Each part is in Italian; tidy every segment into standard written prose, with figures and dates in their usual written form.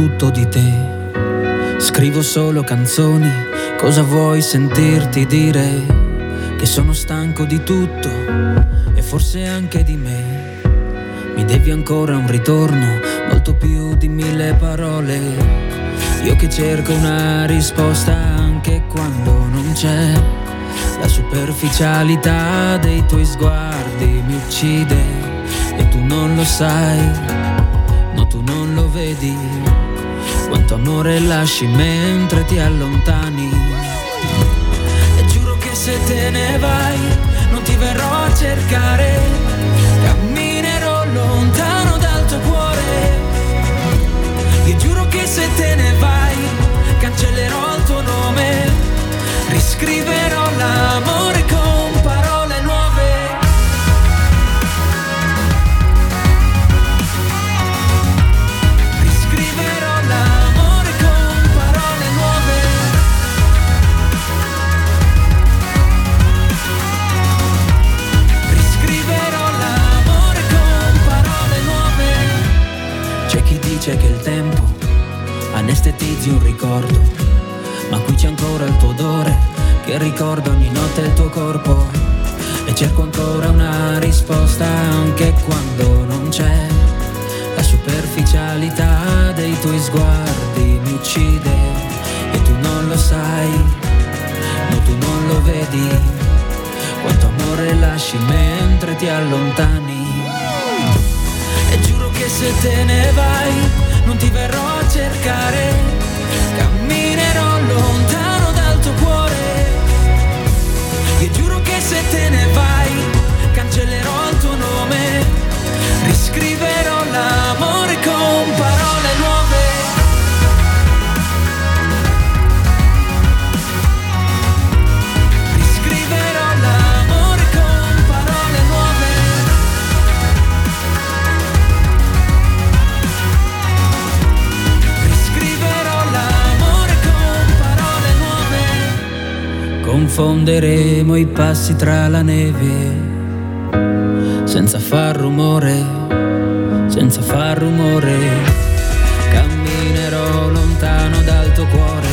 tutto di te. Scrivo solo canzoni, cosa vuoi sentirti dire? Che sono stanco di tutto e forse anche di me. Mi devi ancora un ritorno, molto più di 1000 parole. Io che cerco una risposta anche quando non c'è. La superficialità dei tuoi sguardi mi uccide e tu non lo sai, no tu non lo vedi. Quanto amore lasci mentre ti allontani. E giuro che se te ne vai non ti verrò a cercare. Camminerò lontano dal tuo cuore. Io giuro che se te ne vai cancellerò il tuo nome. Riscriverò l'amore con parole nuove. Riscriverò l'amore con parole nuove. Riscriverò l'amore con parole nuove. C'è chi dice che il tempo anestetizzi un ricordo, ma qui c'è ancora il tuo odore che ricorda ogni notte il tuo corpo. E cerco ancora una risposta anche quando non c'è. La superficialità dei tuoi sguardi mi uccide e tu non lo sai, no tu non lo vedi. Quanto amore lasci mentre ti allontani. E giuro che se te ne vai non ti verrò a cercare. Camminerò lontano dal tuo cuore. Io giuro che se te ne vai cancellerò il tuo nome. Riscriverò l'amore con parole nuove. Riscriverò l'amore con parole nuove. Riscriverò l'amore con parole nuove. Confonderemo i passi tra la neve, senza far rumore, senza far rumore. Camminerò lontano dal tuo cuore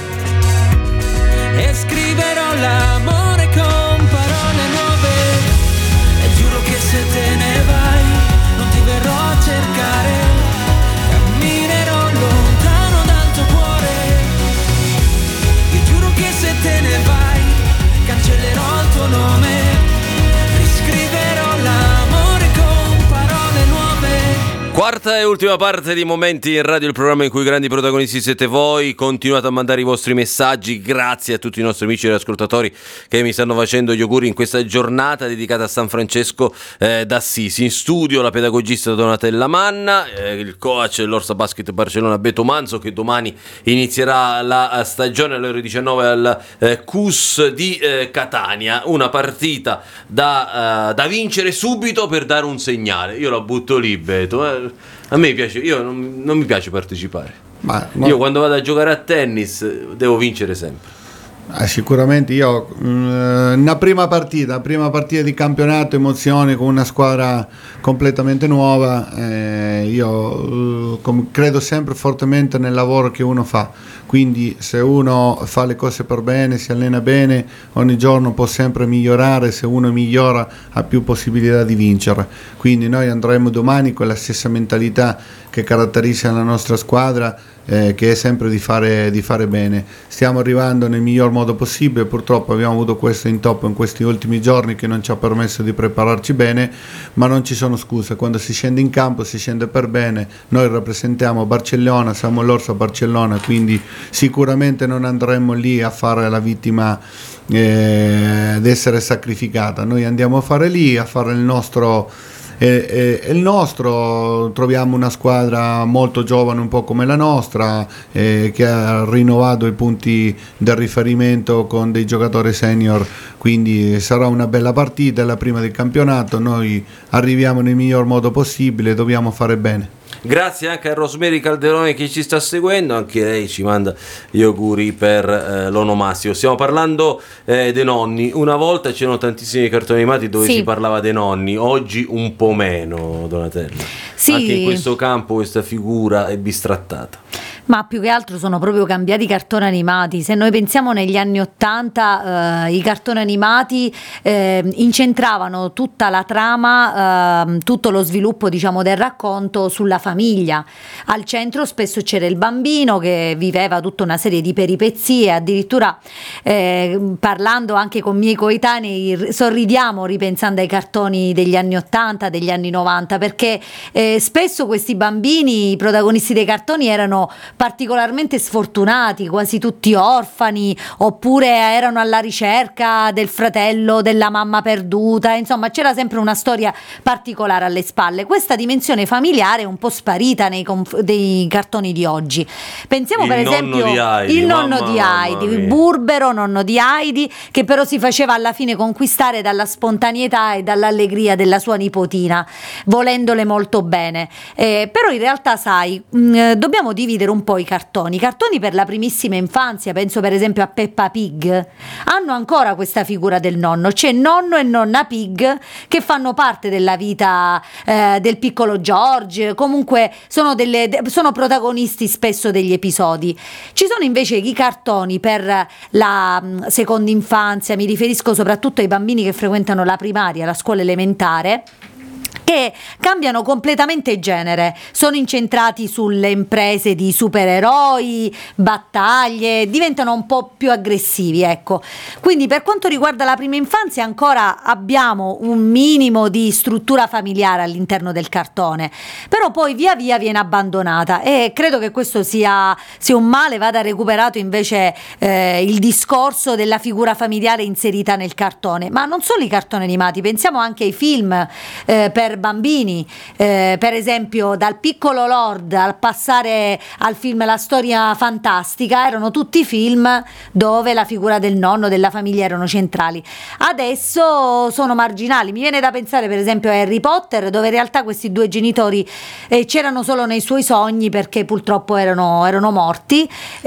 e scriverò l'amore con parole nuove. E giuro che se te ne vai non ti verrò a cercare. Camminerò lontano dal tuo cuore. Io giuro che se te ne vai cancellerò il tuo nome. Riscriverò l'amore con parole nuove. Quarta e ultima parte di Momenti in Radio, il programma in cui i grandi protagonisti siete voi. Continuate a mandare i vostri messaggi. Grazie a tutti i nostri amici e ascoltatori che mi stanno facendo gli auguri in questa giornata dedicata a San Francesco d'Assisi. In studio la pedagogista Donatella Manna, il coach dell'Orsa Basket Barcellona Beto Manzo, che domani inizierà la stagione alle ore 19 al CUS di Catania. Una partita da vincere subito per dare un segnale. Io la butto lì, Beto. A me piace, io non mi piace partecipare. Io quando vado a giocare a tennis devo vincere sempre. Sicuramente io una prima partita di campionato, emozioni con una squadra completamente nuova, io credo sempre fortemente nel lavoro che uno fa, quindi se uno fa le cose per bene, si allena bene, ogni giorno può sempre migliorare, se uno migliora ha più possibilità di vincere, quindi noi andremo domani con la stessa mentalità che caratterizza la nostra squadra, che è sempre di fare bene. Stiamo arrivando nel miglior modo possibile, purtroppo abbiamo avuto questo intoppo in questi ultimi giorni che non ci ha permesso di prepararci bene, ma non ci sono scuse, quando si scende in campo si scende per bene. Noi rappresentiamo Barcellona, siamo l'Orsa Barcellona, quindi sicuramente non andremo lì a fare la vittima, ad essere sacrificata. Noi andiamo a fare lì, a fare il nostro, troviamo una squadra molto giovane, un po' come la nostra, che ha rinnovato i punti del riferimento con dei giocatori senior, quindi sarà una bella partita, è la prima del campionato, noi arriviamo nel miglior modo possibile, dobbiamo fare bene. Grazie anche a Rosemary Calderone che ci sta seguendo, anche lei ci manda gli auguri per l'onomastico. Stiamo parlando dei nonni. Una volta c'erano tantissimi cartoni animati dove si parlava dei nonni, oggi un po' meno, Donatella. Sì. Anche in questo campo questa figura è bistrattata. Ma più che altro sono proprio cambiati i cartoni animati. Se noi pensiamo negli anni '80, i cartoni animati incentravano tutta la trama, tutto lo sviluppo, diciamo, del racconto sulla famiglia. Al centro spesso c'era il bambino che viveva tutta una serie di peripezie, addirittura parlando anche con miei coetanei sorridiamo ripensando ai cartoni degli anni '80, degli anni '90, perché spesso questi bambini, i protagonisti dei cartoni, erano particolarmente sfortunati, quasi tutti orfani, oppure erano alla ricerca del fratello, della mamma perduta, insomma c'era sempre una storia particolare alle spalle. Questa dimensione familiare è un po' sparita dei cartoni di oggi. Pensiamo per esempio il nonno di Heidi, il burbero nonno di Heidi, che però si faceva alla fine conquistare dalla spontaneità e dall'allegria della sua nipotina, volendole molto bene. Però in realtà, sai, dobbiamo dividere un po' i cartoni per la primissima infanzia. Penso per esempio a Peppa Pig, hanno ancora questa figura del nonno, c'è nonno e nonna Pig che fanno parte della vita del piccolo George, comunque sono protagonisti spesso degli episodi. Ci sono invece i cartoni per la seconda infanzia, mi riferisco soprattutto ai bambini che frequentano la primaria, la scuola elementare, che cambiano completamente genere, sono incentrati sulle imprese di supereroi, battaglie, diventano un po' più aggressivi, ecco. Quindi per quanto riguarda la prima infanzia ancora abbiamo un minimo di struttura familiare all'interno del cartone, però poi via via viene abbandonata e credo che questo sia un male. Vada recuperato invece il discorso della figura familiare inserita nel cartone, ma non solo i cartoni animati, pensiamo anche ai film per bambini, per esempio dal Piccolo Lord al passare al film La Storia Fantastica, erano tutti film dove la figura del nonno, della famiglia erano centrali. Adesso sono marginali, mi viene da pensare per esempio a Harry Potter, dove in realtà questi due genitori c'erano solo nei suoi sogni perché purtroppo erano morti,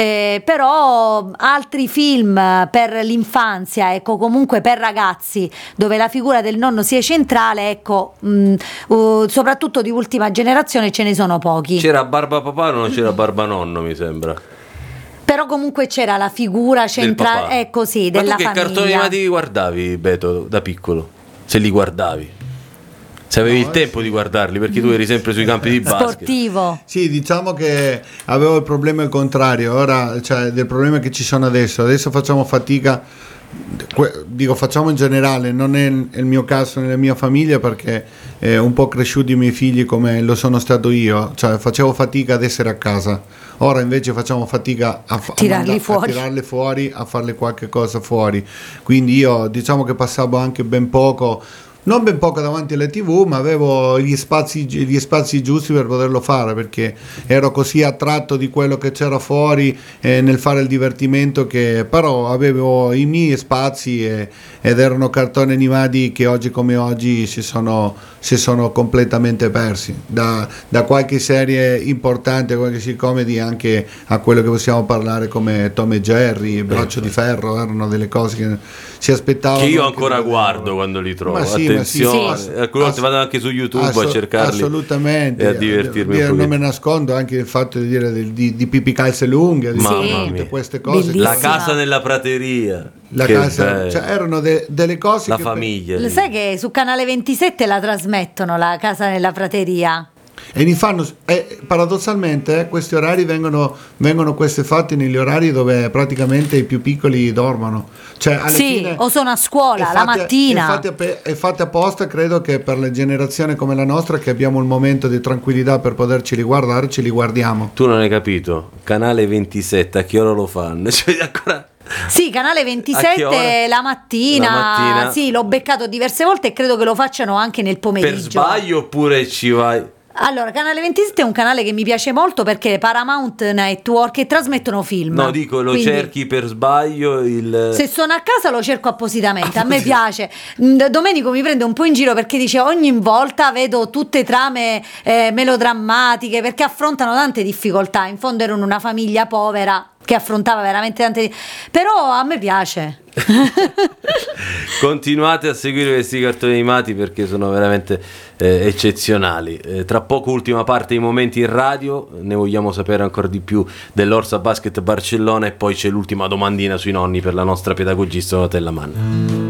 però altri film per l'infanzia, ecco, comunque per ragazzi, dove la figura del nonno sia centrale, ecco, soprattutto di ultima generazione ce ne sono pochi. C'era Barba Papà, non c'era Barba Nonno, mi sembra. Però comunque c'era la figura centrale, ecco, sì, della famiglia. Ma tu che cartoni animati guardavi, Beto, da piccolo? Se li guardavi? Se avevi il tempo di guardarli, perché tu eri sempre sui campi di basket. Sportivo. Sì, diciamo che avevo il problema al contrario, ora, cioè, del problema che ci sono adesso facciamo fatica. Dico facciamo in generale, non è il mio caso nella mia famiglia, perché un po' cresciuti i miei figli come lo sono stato io, cioè facevo fatica ad essere a casa, ora invece facciamo fatica a tirarli fuori, a farle qualche cosa fuori, quindi io diciamo che passavo anche non ben poco davanti alle TV, ma avevo gli spazi giusti per poterlo fare, perché ero così attratto di quello che c'era fuori nel fare il divertimento, che però avevo i miei spazi ed erano cartoni animati che oggi come oggi si sono completamente persi, da qualche serie importante, qualche comedy, anche a quello che possiamo parlare come Tom e Jerry, Braccio di Ferro, erano delle cose che si aspettavano, che io ancora guardo quando li trovo. Attenzione, alcune volte vado anche su YouTube a cercarli, assolutamente, e a divertirmi un po'. Non me nascondo anche il fatto di dire di Pippi Calze Lunghe, di tutte queste cose. Bellissima. La casa nella prateria, cioè, erano delle cose, la famiglia. Lo sai che su Canale 27 la trasmettono, La casa nella prateria? E ne fanno, paradossalmente questi orari vengono questi fatti negli orari dove praticamente i più piccoli dormono, cioè alla fine, o sono a scuola la mattina. È fatta apposta, credo che per le generazioni come la nostra, che abbiamo il momento di tranquillità per poterci riguardare, ce li guardiamo. Tu non hai capito, Canale 27 a che ora lo fanno? Cioè, ancora... Sì, Canale 27 la mattina, sì, l'ho beccato diverse volte e credo che lo facciano anche nel pomeriggio. Per sbaglio oppure ci vai? Allora, Canale 27 è un canale che mi piace molto perché Paramount Network, e trasmettono film. No, dico, lo cerchi per sbaglio Se sono a casa lo cerco appositamente, a me piace. Domenico mi prende un po' in giro perché dice ogni volta vedo tutte trame melodrammatiche, perché affrontano tante difficoltà, in fondo erano una famiglia povera che affrontava veramente tante, però a me piace. Continuate a seguire questi cartoni animati perché sono veramente eccezionali. Tra poco ultima parte, i momenti in radio, ne vogliamo sapere ancora di più dell'Orsa Basket Barcellona, e poi c'è l'ultima domandina sui nonni per la nostra pedagogista Donatella Manna.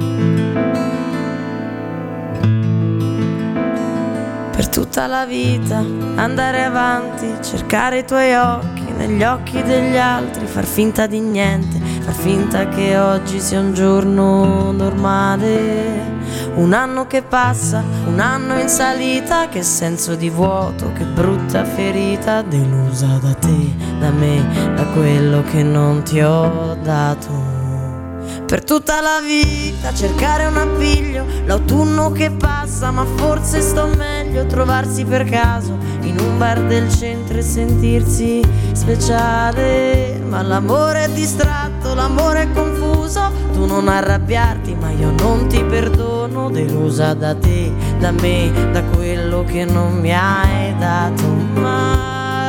Per tutta la vita andare avanti, cercare i tuoi occhi negli occhi degli altri, far finta di niente, far finta che oggi sia un giorno normale. Un anno che passa, un anno in salita, che senso di vuoto, che brutta ferita, delusa da te, da me, da quello che non ti ho dato. Per tutta la vita cercare un appiglio, l'autunno che passa, ma forse sto meglio trovarsi per caso in un bar del centro e sentirsi speciale. Ma l'amore è distratto, l'amore è confuso, tu non arrabbiarti ma io non ti perdono, delusa da te, da me, da quello che non mi hai dato mai.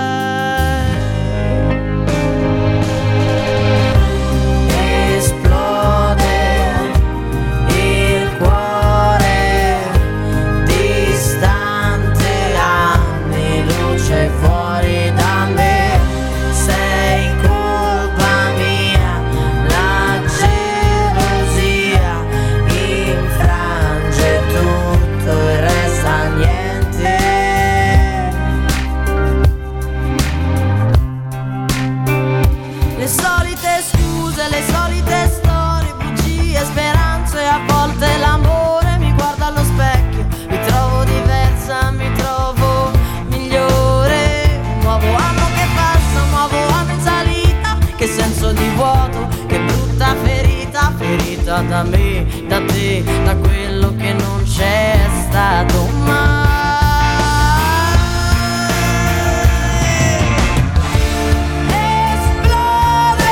Da me, da te, da quello che non c'è stato mai. Esplode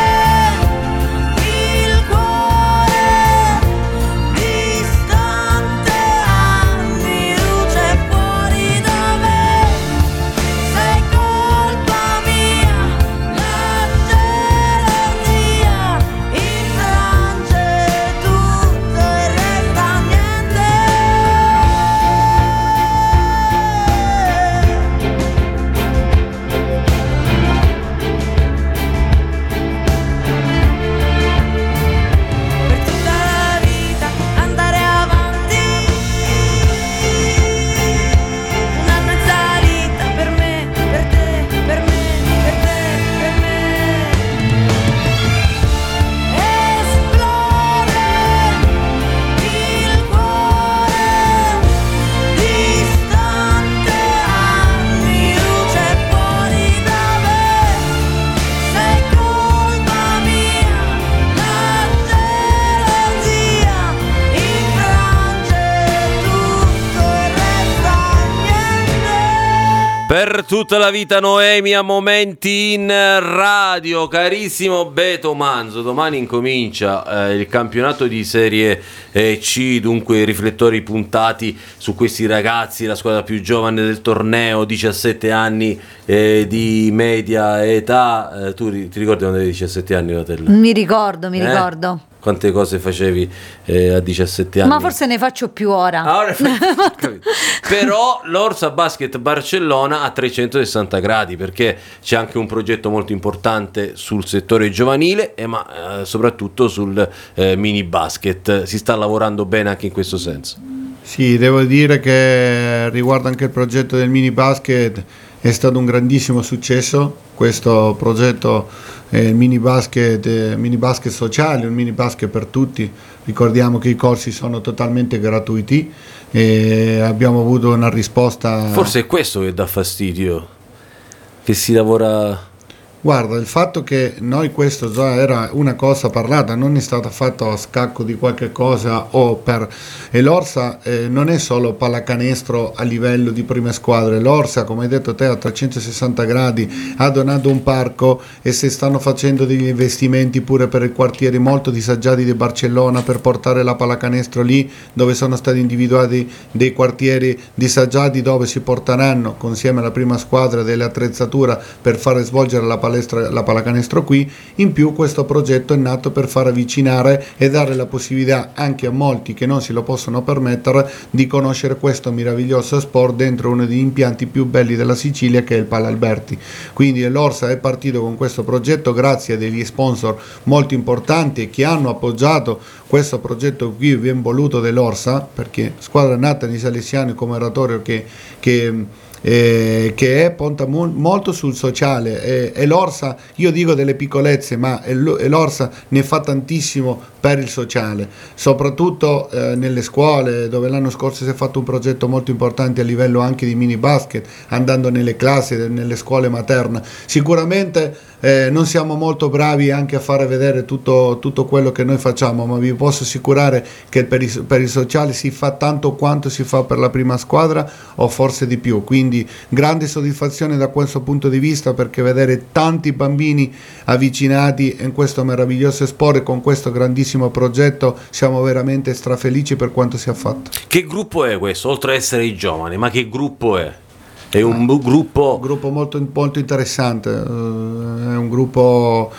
il cuore, distante anni, luce fuori da me. Sei colpa mia, la gelosia infrange tutto e resta niente. Per tutta la vita andare avanti, una mezz'alita per me, per te, per me, per te, per me. Esplode il cuore, distante anni, luce fuori da me. Sei colpa mia, la gelosia infrange tutto e resta niente. Per tutta la vita Noemi a momenti in radio. Carissimo Beto Manzo, domani incomincia il campionato di Serie C, dunque i riflettori puntati su questi ragazzi, la squadra più giovane del torneo, 17 anni di media età. Tu ti ricordi quando avevi 17 anni, Donatella? Mi ricordo. Quante cose facevi a 17 anni? Ma forse ne faccio più ora. Capito. Però l'Orsa Basket Barcellona a 360 gradi, perché c'è anche un progetto molto importante sul settore giovanile ma soprattutto sul mini basket. Si sta lavorando bene anche in questo senso. Sì, devo dire che riguardo anche il progetto del mini basket è stato un grandissimo successo. Questo progetto il mini basket sociale, un mini basket per tutti. Ricordiamo che i corsi sono totalmente gratuiti e abbiamo avuto una risposta. Forse è questo che dà fastidio, che si lavora. Guarda, il fatto che noi questo già era una cosa parlata, non è stata fatta a scacco di qualche cosa e l'Orsa non è solo pallacanestro a livello di prime squadre. L'Orsa, come hai detto te, a 360 gradi ha donato un parco e si stanno facendo degli investimenti pure per i quartieri molto disagiati di Barcellona per portare la pallacanestro lì dove sono stati individuati dei quartieri disagiati dove si porteranno insieme alla prima squadra delle attrezzature per fare svolgere la pallacanestro la pallacanestro qui. In più questo progetto è nato per far avvicinare e dare la possibilità anche a molti che non si lo possono permettere di conoscere questo meraviglioso sport dentro uno degli impianti più belli della Sicilia, che è il Pala Alberti. Quindi l'Orsa è partito con questo progetto grazie a degli sponsor molto importanti che hanno appoggiato questo progetto qui ben voluto dell'Orsa, perché squadra nata di Salesiani come oratorio che punta molto sul sociale, e l'Orsa, io dico delle piccolezze, ma l'Orsa ne fa tantissimo per il sociale, soprattutto nelle scuole, dove l'anno scorso si è fatto un progetto molto importante a livello anche di mini basket, andando nelle classi, nelle scuole materne. Sicuramente non siamo molto bravi anche a fare vedere tutto quello che noi facciamo, ma vi posso assicurare che per il sociale si fa tanto quanto si fa per la prima squadra, o forse di più. Quindi grande soddisfazione da questo punto di vista, perché vedere tanti bambini avvicinati in questo meraviglioso sport e con questo grandissimo progetto, siamo veramente strafelici per quanto si è fatto. Che gruppo è questo? Oltre ad essere i giovani, ma che gruppo è? È un gruppo molto, molto interessante, è un gruppo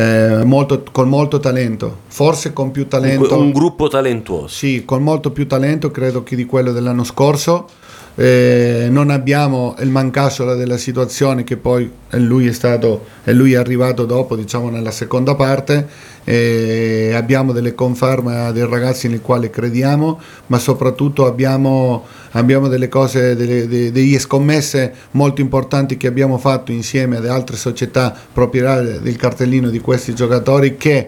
con molto talento, forse con più talento. Un gruppo talentuoso. Sì, con molto più talento credo che di quello dell'anno scorso. Non abbiamo il mancassola della situazione, che poi lui è arrivato dopo, diciamo nella seconda parte. Abbiamo delle conferme dei ragazzi nel quale crediamo, ma soprattutto abbiamo delle cose, degli scommesse molto importanti che abbiamo fatto insieme ad altre società proprietarie del cartellino di questi giocatori, che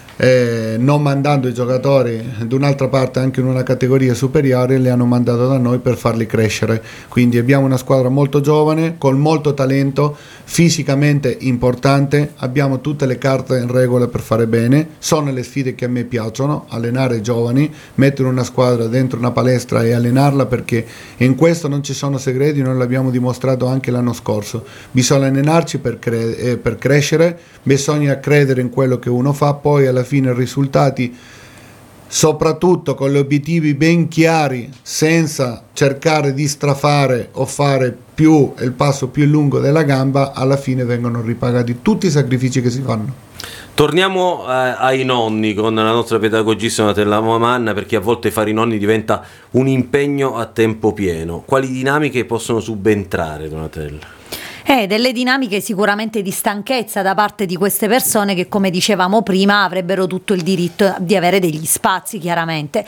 non mandando i giocatori da un'altra parte anche in una categoria superiore, li hanno mandato da noi per farli crescere. Quindi abbiamo una squadra molto giovane, con molto talento, fisicamente importante, abbiamo tutte le carte in regola per fare bene. Sono le sfide che a me piacciono, allenare i giovani, mettere una squadra dentro una palestra e allenarla, perché in questo non ci sono segreti, noi l'abbiamo dimostrato anche l'anno scorso. Bisogna allenarci per crescere, bisogna credere in quello che uno fa, poi alla fine i risultati, soprattutto con gli obiettivi ben chiari, senza cercare di strafare o fare più il passo più lungo della gamba, alla fine vengono ripagati tutti i sacrifici che si fanno. Torniamo ai nonni con la nostra pedagogista Donatella Manna, perché a volte fare i nonni diventa un impegno a tempo pieno. Quali dinamiche possono subentrare, Donatella? Delle dinamiche sicuramente di stanchezza da parte di queste persone, che, come dicevamo prima, avrebbero tutto il diritto di avere degli spazi, chiaramente.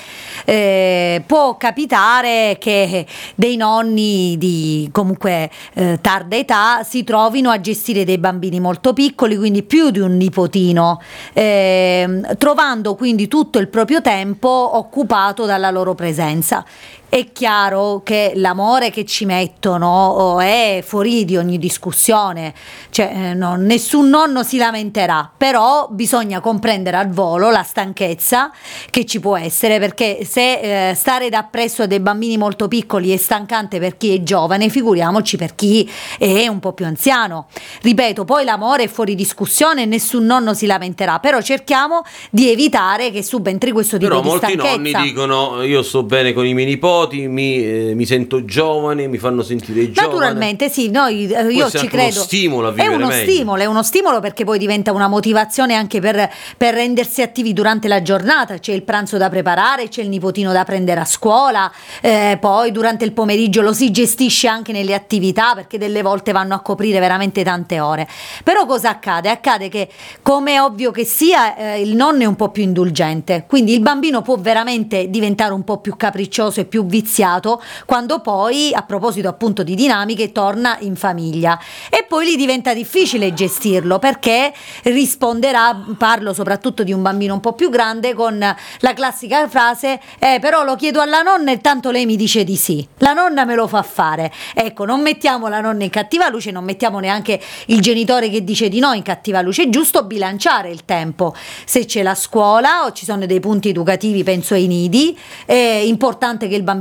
Può capitare che dei nonni di comunque tarda età si trovino a gestire dei bambini molto piccoli, quindi più di un nipotino, trovando quindi tutto il proprio tempo occupato dalla loro presenza. È chiaro che l'amore che ci mettono è fuori di ogni discussione, cioè nessun nonno si lamenterà, però bisogna comprendere al volo la stanchezza che ci può essere, perché se stare dappresso a dei bambini molto piccoli è stancante per chi è giovane, figuriamoci per chi è un po' più anziano. Ripeto, poi l'amore è fuori discussione e nessun nonno si lamenterà, però cerchiamo di evitare che subentri questo tipo di stanchezza. Però molti nonni dicono: io sto bene con i miei nipoti, mi sento giovane, mi fanno sentire giovane. Naturalmente sì, io ci credo. Uno stimolo a vivere meglio. È uno stimolo, perché poi diventa una motivazione anche per rendersi attivi durante la giornata. C'è il pranzo da preparare, c'è il nipotino da prendere a scuola, poi durante il pomeriggio lo si gestisce anche nelle attività, perché delle volte vanno a coprire veramente tante ore. Però cosa accade? Accade che, come è ovvio che sia, il nonno è un po' più indulgente, quindi il bambino può veramente diventare un po' più capriccioso e più viziato quando poi, a proposito appunto di dinamiche, torna in famiglia, e poi gli diventa difficile gestirlo, perché risponderà, parlo soprattutto di un bambino un po' più grande, con la classica frase: però lo chiedo alla nonna e tanto lei mi dice di sì, la nonna me lo fa fare. Ecco, non mettiamo la nonna in cattiva luce, non mettiamo neanche il genitore che dice di no in cattiva luce. È giusto bilanciare il tempo. Se c'è la scuola o ci sono dei punti educativi, penso ai nidi, è importante che il bambino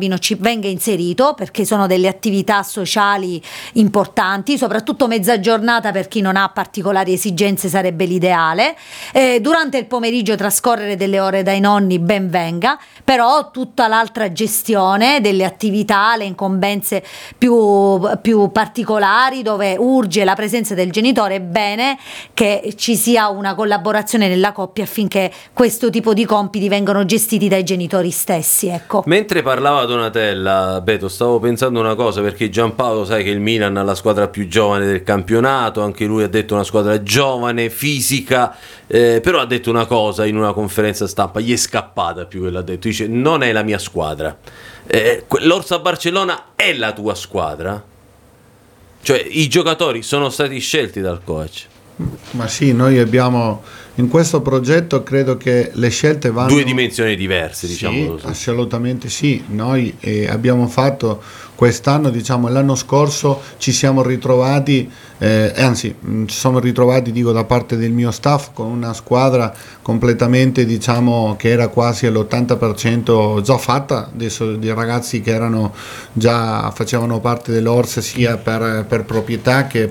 bambino ci venga inserito, perché sono delle attività sociali importanti, soprattutto mezza giornata per chi non ha particolari esigenze sarebbe l'ideale. Durante il pomeriggio trascorrere delle ore dai nonni ben venga, però tutta l'altra gestione delle attività, le incombenze più particolari dove urge la presenza del genitore, è bene che ci sia una collaborazione nella coppia affinché questo tipo di compiti vengano gestiti dai genitori stessi, ecco. Mentre parlava Donatella, Beto, stavo pensando una cosa, perché Giampaolo, sai che il Milan ha la squadra più giovane del campionato, anche lui ha detto una squadra giovane, fisica, però ha detto una cosa in una conferenza stampa, gli è scappata più che l'ha detto, dice non è la mia squadra. L'Orsa Barcellona è la tua squadra? Cioè i giocatori sono stati scelti dal coach? Ma sì, noi abbiamo in questo progetto, credo che le scelte vanno... Due dimensioni diverse, diciamo. Sì, assolutamente sì. Noi abbiamo fatto quest'anno, diciamo l'anno scorso ci siamo ritrovati, anzi ci siamo ritrovati, dico, da parte del mio staff, con una squadra completamente, diciamo, che era quasi all'80% già fatta, adesso di ragazzi che erano già facevano parte dell'Orsa sia per proprietà che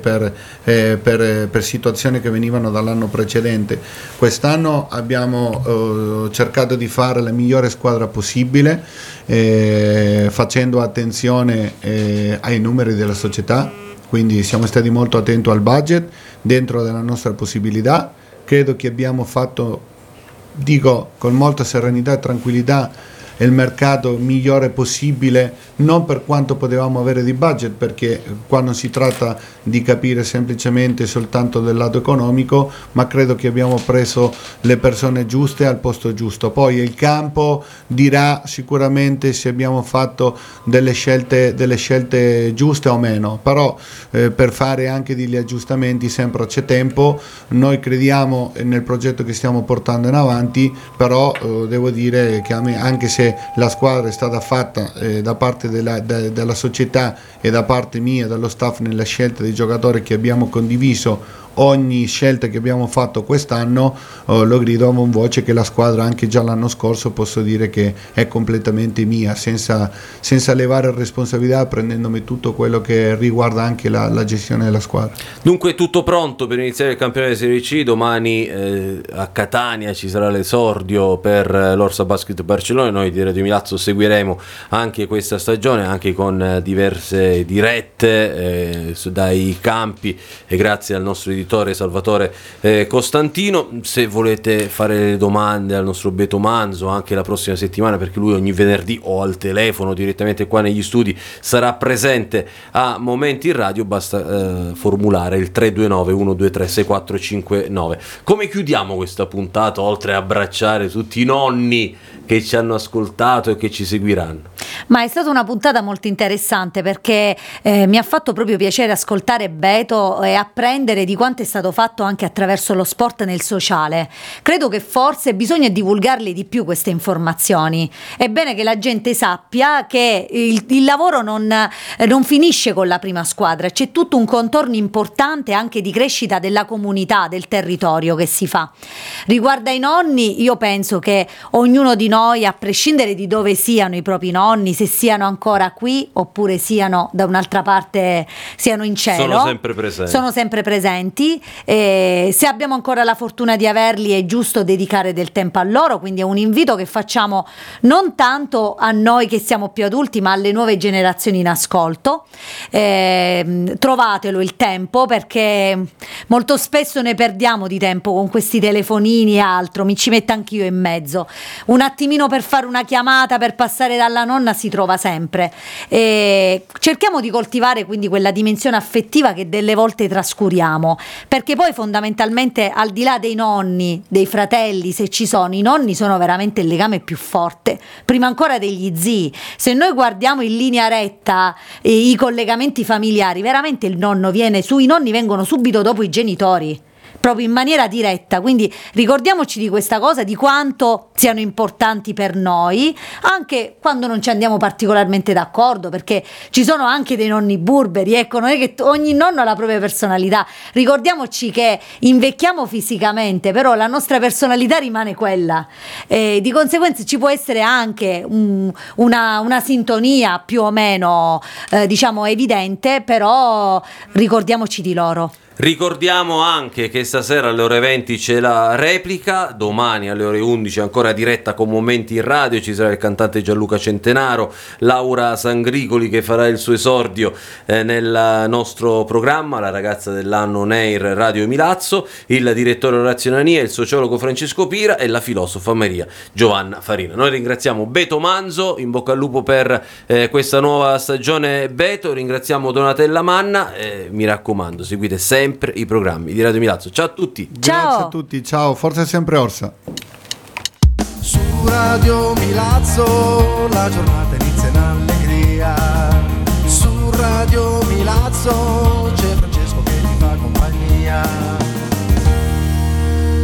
per situazioni che venivano dall'anno precedente. Quest'anno abbiamo cercato di fare la migliore squadra possibile, facendo attenzione ai numeri della società, quindi siamo stati molto attenti al budget dentro della nostra possibilità. Credo che abbiamo fatto, dico con molta serenità e tranquillità, il mercato migliore possibile, non per quanto potevamo avere di budget, perché qua non si tratta di capire semplicemente soltanto del lato economico, ma credo che abbiamo preso le persone giuste al posto giusto. Poi il campo dirà sicuramente se abbiamo fatto delle scelte giuste o meno, però per fare anche degli aggiustamenti sempre c'è tempo. Noi crediamo nel progetto che stiamo portando in avanti, però devo dire che anche se la squadra è stata fatta da parte della società e da parte mia, dallo staff, nella scelta dei giocatori che abbiamo condiviso, ogni scelta che abbiamo fatto quest'anno, lo grido a buon voce che la squadra anche già l'anno scorso posso dire che è completamente mia, senza levare responsabilità, prendendomi tutto quello che riguarda anche la gestione della squadra. Dunque tutto pronto per iniziare il campionato di Serie C. Domani a Catania ci sarà l'esordio per l'Orsa Basket Barcellona. Noi di Radio Milazzo seguiremo anche questa stagione, anche con diverse dirette dai campi, e grazie al nostro editore Salvatore Costantino. Se volete fare domande al nostro Beto Manzo anche la prossima settimana, perché lui ogni venerdì o al telefono direttamente qua negli studi sarà presente a Momenti in Radio, basta formulare il 329 123 6459. Come chiudiamo questa puntata, oltre a abbracciare tutti i nonni che ci hanno ascoltato e che ci seguiranno? Ma è stata una puntata molto interessante, perché mi ha fatto proprio piacere ascoltare Beto e apprendere di quanto è stato fatto anche attraverso lo sport nel sociale. Credo che forse bisogna divulgarle di più queste informazioni. È bene che la gente sappia che il lavoro non finisce con la prima squadra, c'è tutto un contorno importante anche di crescita della comunità, del territorio che si fa. Riguardo ai nonni, io penso che ognuno di noi, a prescindere di dove siano i propri nonni, se siano ancora qui oppure siano da un'altra parte, siano in cielo, sono sempre presenti. Se abbiamo ancora la fortuna di averli, è giusto dedicare del tempo a loro, quindi è un invito che facciamo non tanto a noi che siamo più adulti, ma alle nuove generazioni in ascolto. Trovatelo il tempo, perché molto spesso ne perdiamo di tempo con questi telefonini e altro. Mi ci metto anch'io in mezzo, un attimino per fare una chiamata, per passare dalla nonna si trova sempre. Cerchiamo di coltivare quindi quella dimensione affettiva che delle volte trascuriamo, perché poi fondamentalmente, al di là dei nonni, dei fratelli, se ci sono, i nonni sono veramente il legame più forte, prima ancora degli zii. Se noi guardiamo in linea retta i collegamenti familiari, veramente i nonni vengono subito dopo i genitori, proprio in maniera diretta, quindi ricordiamoci di questa cosa, di quanto siano importanti per noi, anche quando non ci andiamo particolarmente d'accordo, perché ci sono anche dei nonni burberi, ecco, non è che ogni nonno ha la propria personalità, ricordiamoci che invecchiamo fisicamente, però la nostra personalità rimane quella, di conseguenza ci può essere anche una sintonia più o meno diciamo evidente, però ricordiamoci di loro. Ricordiamo anche che stasera alle ore 20 c'è la replica, domani alle ore 11 ancora diretta con Momenti in Radio, ci sarà il cantante Gianluca Centenaro, Laura Sangricoli che farà il suo esordio nel nostro programma, la ragazza dell'anno On Air Radio Milazzo, il direttore Orazio Nania, il sociologo Francesco Pira e la filosofa Maria Giovanna Farina. Noi ringraziamo Beto Manzo, in bocca al lupo per questa nuova stagione Beto, ringraziamo Donatella Manna, mi raccomando seguite sempre i programmi di Radio Milazzo. Ciao a tutti. Ciao. Grazie a tutti, ciao, forza sempre Orsa. Su Radio Milazzo la giornata inizia in allegria. Su Radio Milazzo c'è Francesco che ti fa compagnia.